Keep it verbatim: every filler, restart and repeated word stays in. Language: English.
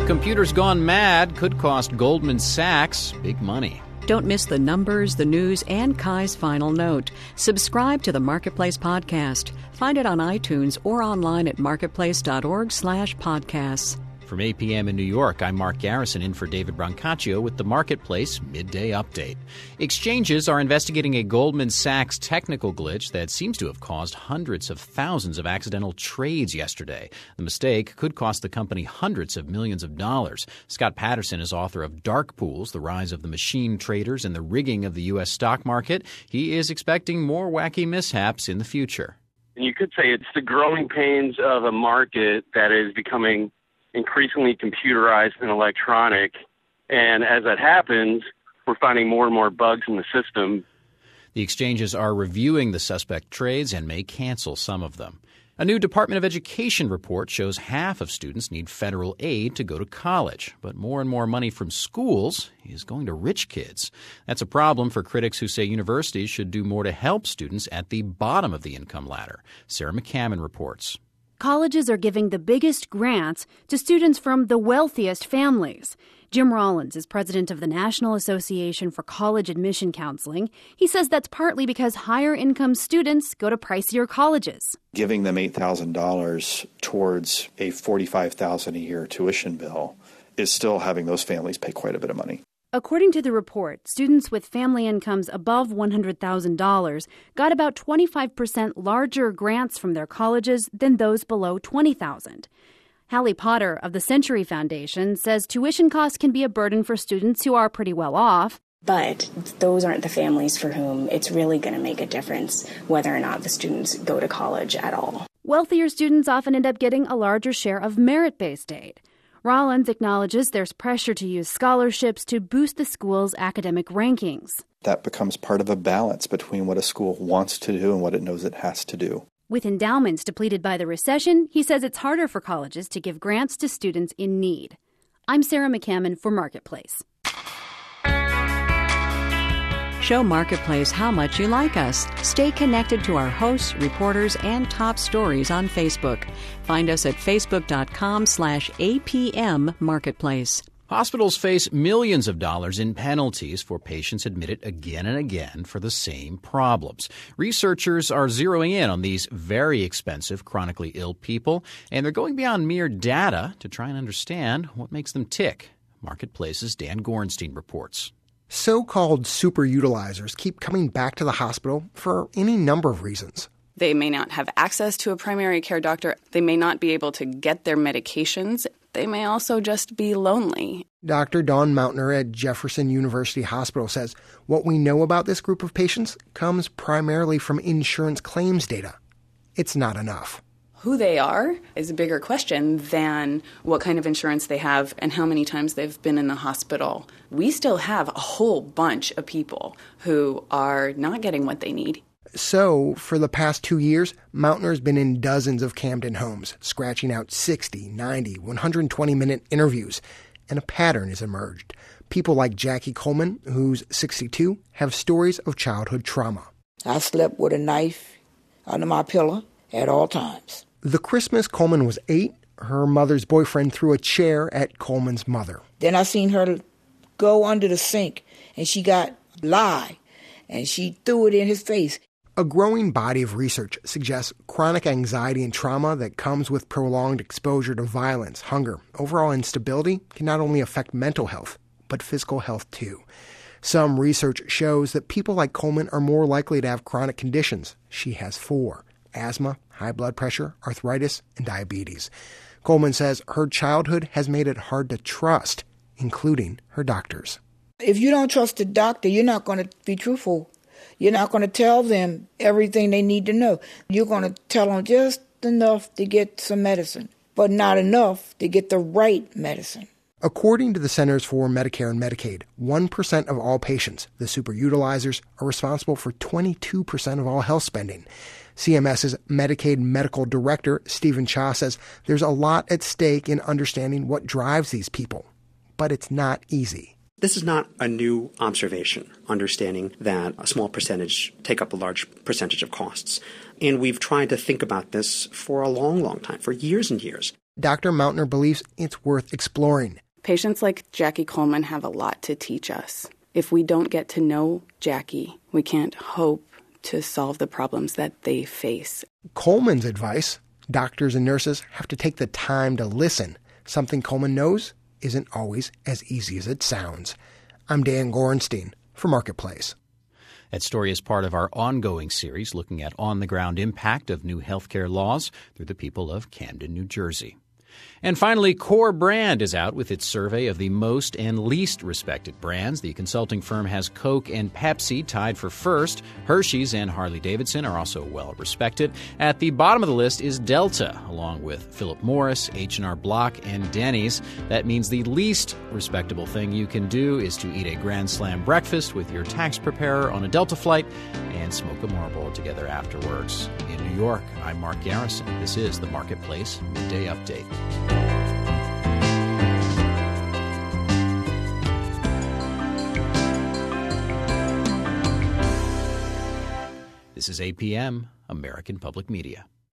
Computers gone mad could cost Goldman Sachs big money. Don't miss the numbers, the news, and Kai's final note. Subscribe to the Marketplace podcast. Find it on iTunes or online at marketplace.org slash podcasts. From eight p.m. in New York, I'm Mark Garrison in for David Brancaccio with the Marketplace Midday Update. Exchanges are investigating a Goldman Sachs technical glitch that seems to have caused hundreds of thousands of accidental trades yesterday. The mistake could cost the company hundreds of millions of dollars. Scott Patterson is author of Dark Pools, The Rise of the Machine Traders and the Rigging of the U S Stock Market. He is expecting more wacky mishaps in the future. You could say it's the growing pains of a market that is becoming increasingly computerized and electronic. And as that happens, we're finding more and more bugs in the system. The exchanges are reviewing the suspect trades and may cancel some of them. A new Department of Education report shows half of students need federal aid to go to college, but more and more money from schools is going to rich kids. That's a problem for critics who say universities should do more to help students at the bottom of the income ladder. Sarah McCammon reports. Colleges are giving the biggest grants to students from the wealthiest families. Jim Rollins is president of the National Association for College Admission Counseling. He says that's partly because higher-income students go to pricier colleges. Giving them eight thousand dollars towards a forty-five thousand dollars a year tuition bill is still having those families pay quite a bit of money. According to the report, students with family incomes above one hundred thousand dollars got about twenty-five percent larger grants from their colleges than those below twenty thousand dollars. Hallie Potter of the Century Foundation says tuition costs can be a burden for students who are pretty well off. But those aren't the families for whom it's really going to make a difference whether or not the students go to college at all. Wealthier students often end up getting a larger share of merit-based aid. Rollins acknowledges there's pressure to use scholarships to boost the school's academic rankings. That becomes part of a balance between what a school wants to do and what it knows it has to do. With endowments depleted by the recession, he says it's harder for colleges to give grants to students in need. I'm Sarah McCammon for Marketplace. Show Marketplace how much you like us. Stay connected to our hosts, reporters, and top stories on Facebook. Find us at facebook.com slash APM Marketplace. Hospitals face millions of dollars in penalties for patients admitted again and again for the same problems. Researchers are zeroing in on these very expensive chronically ill people, and they're going beyond mere data to try and understand what makes them tick. Marketplace's Dan Gorenstein reports. So-called superutilizers keep coming back to the hospital for any number of reasons. They may not have access to a primary care doctor. They may not be able to get their medications. They may also just be lonely. Doctor Dawn Mountner at Jefferson University Hospital says what we know about this group of patients comes primarily from insurance claims data. It's not enough. Who they are is a bigger question than what kind of insurance they have and how many times they've been in the hospital. We still have a whole bunch of people who are not getting what they need. So, for the past two years, Mountner's been in dozens of Camden homes, scratching out sixty, ninety, one hundred twenty minute interviews, and a pattern has emerged. People like Jackie Coleman, who's sixty-two, have stories of childhood trauma. I slept with a knife under my pillow at all times. The Christmas Coleman was eight, her mother's boyfriend threw a chair at Coleman's mother. Then I seen her go under the sink, and she got lye, and she threw it in his face. A growing body of research suggests chronic anxiety and trauma that comes with prolonged exposure to violence, hunger, overall instability can not only affect mental health, but physical health too. Some research shows that people like Coleman are more likely to have chronic conditions. She has four: asthma, high blood pressure, arthritis, and diabetes. Coleman says her childhood has made it hard to trust, including her doctors. If you don't trust the doctor, you're not going to be truthful. You're not going to tell them everything they need to know. You're going to tell them just enough to get some medicine, but not enough to get the right medicine. According to the Centers for Medicare and Medicaid, one percent of all patients, the superutilizers, are responsible for twenty-two percent of all health spending. CMS's Medicaid Medical Director, Stephen Cha, says there's a lot at stake in understanding what drives these people. But it's not easy. This is not a new observation, understanding that a small percentage take up a large percentage of costs. And we've tried to think about this for a long, long time, for years and years. Doctor Mountner believes it's worth exploring. Patients like Jackie Coleman have a lot to teach us. If we don't get to know Jackie, we can't hope to solve the problems that they face. Coleman's advice: doctors and nurses have to take the time to listen. Something Coleman knows isn't always as easy as it sounds. I'm Dan Gorenstein for Marketplace. That story is part of our ongoing series looking at on-the-ground impact of new healthcare laws through the people of Camden, New Jersey. And finally, Core Brand is out with its survey of the most and least respected brands. The consulting firm has Coke and Pepsi tied for first. Hershey's and Harley-Davidson are also well respected. At the bottom of the list is Delta, along with Philip Morris, H and R Block, and Denny's. That means the least respectable thing you can do is to eat a Grand Slam breakfast with your tax preparer on a Delta flight and smoke a Marlboro together afterwards. In New York, I'm Mark Garrison. This is the Marketplace Midday Update. This is A P M, American Public Media.